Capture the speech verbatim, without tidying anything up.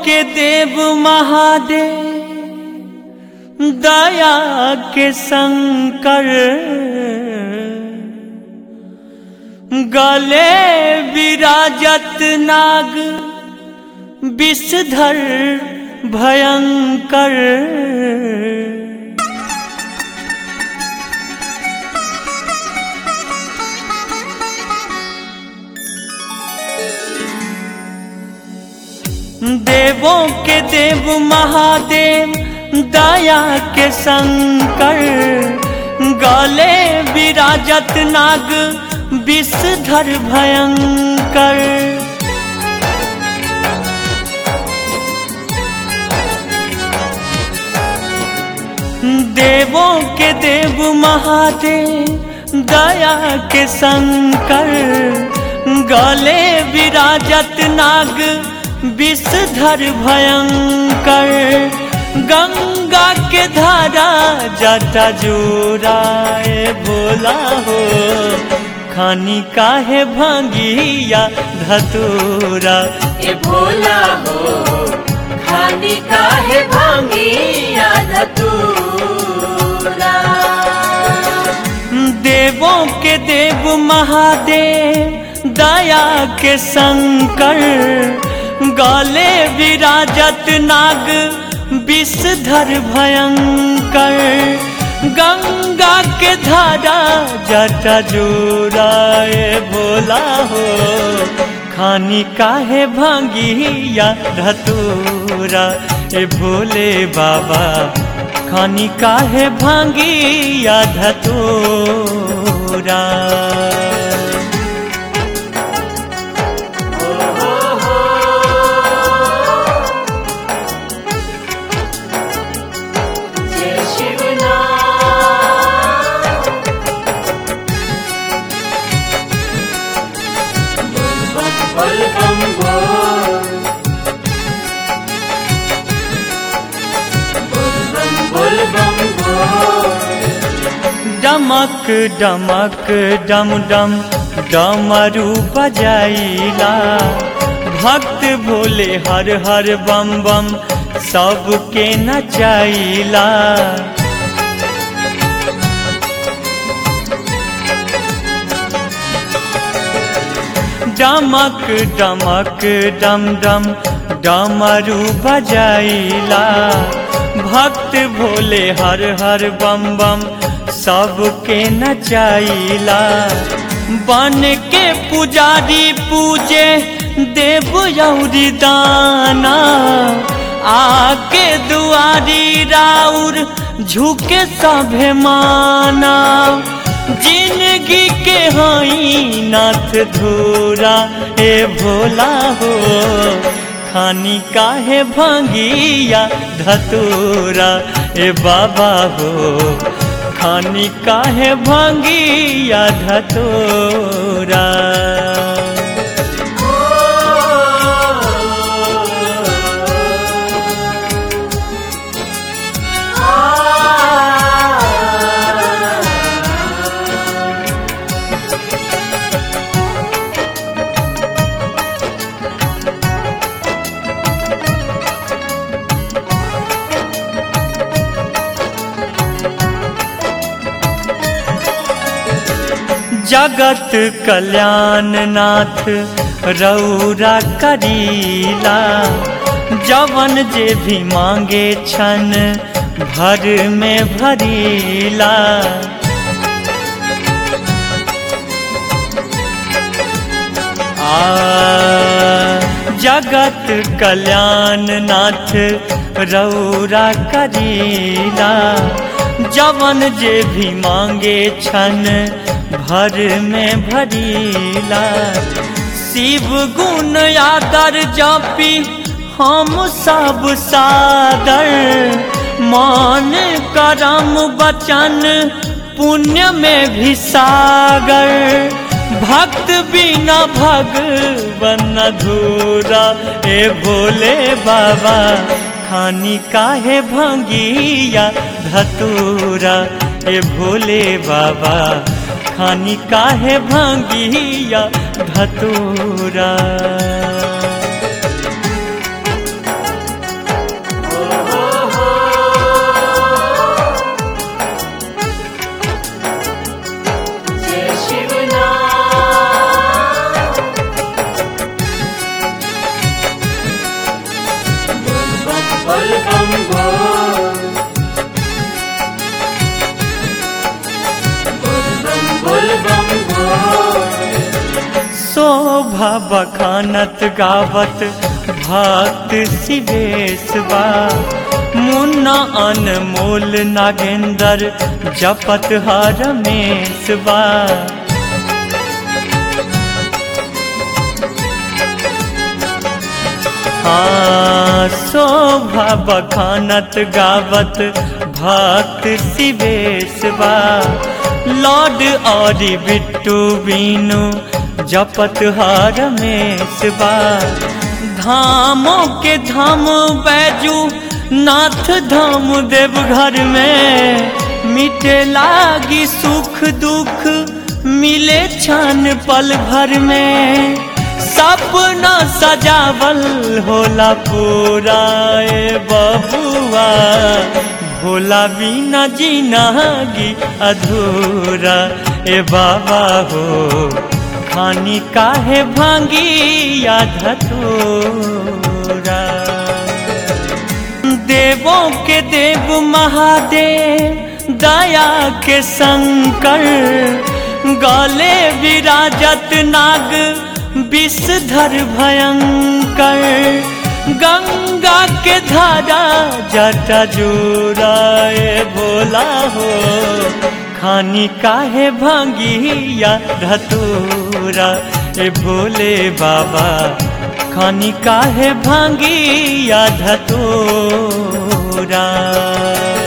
के देव महादेव दया के शंकर गले विराजत नाग विषधर भयंकर। देवों के देव महादेव दया के शंकर गले विराजत नाग विषधर भयंकर। देवों के देव महादेव दया के शंकर गले विराजत नाग विषधर भयंकर। गंगा के धारा जटा जोराए भोला हो खानी काहे भांगिया धतूरा। ए भोला हो खानी काहे भांगिया धतूरा। देवों के देव महादेव दया के शंकर गले विराजत नाग विषधर भयंकर। गंगा के धारा जटा जोराए भोला हो खानी काहे भांगिया धतूरा। ए भोले बाबा खानी काहे भांगिया धतूरा। डमक डमक डम डम डमरू बजाइला भक्त भोले हर हर बम बम सबके नचाइला। डमक डमक डम डम डमरू बजाइला भक्त भोले हर हर बम बम सबके नचाइला। बन के पुजारी पूजे देव यौरी दाना आके दुआरी राउर झुके सभे माना। जिंदगी के हई नाथ धूरा ए भोला हो खानी काहे भांगिया धतूरा। ए बाबा हो खानी काहे भांगिया धतूरा। जगत कल्याण नाथ रौरा करीला जवन जे भी मांगे छन भर में भरीला। आ जगत कल्याण नाथ रौरा करीला जवन जे भी मांगे छन भर में भरीला। शिव गुण आदर जापी हम सब सादर मान करम बचन पुण्य में भी सागर। भक्त बिना भगवन अधूरा ए भोले बाबा खानी काहे भांगिया धतूरा। ए भोले बाबा खानी काहे भांगिया धतूरा। बोल बम बोल, बोल बम बोल बम बोल। शोभा बखानत गावत भक्त शिवेशवा, मुन्ना अनमोल नागेंद्र जपत हरमेशवा। हाँ, शोभा बखानत गावत भक्त शिवेशवा, लॉर्ड और बिट्टू बीनू जपत हरमेशवा। धामों के धाम बैजू नाथ धाम देवघर में, मिटे लागी सुख दुख मिले क्षण पल भर में। सपना सजावल होला पूरा ए बबुआ, भोला बिना जिंदगी अधूरा ए बाबा हो। खानी काहे भांगी या धतूरा, देवों के देव महादेव दया के शंकर, गले विराजत नाग विषधर भयंकर। गंगा के धारा जटा जोराए भोला हो, खानी काहे भांगी या धतूरा ए भोले बाबा। खानी काहे भांगी या धतूरा।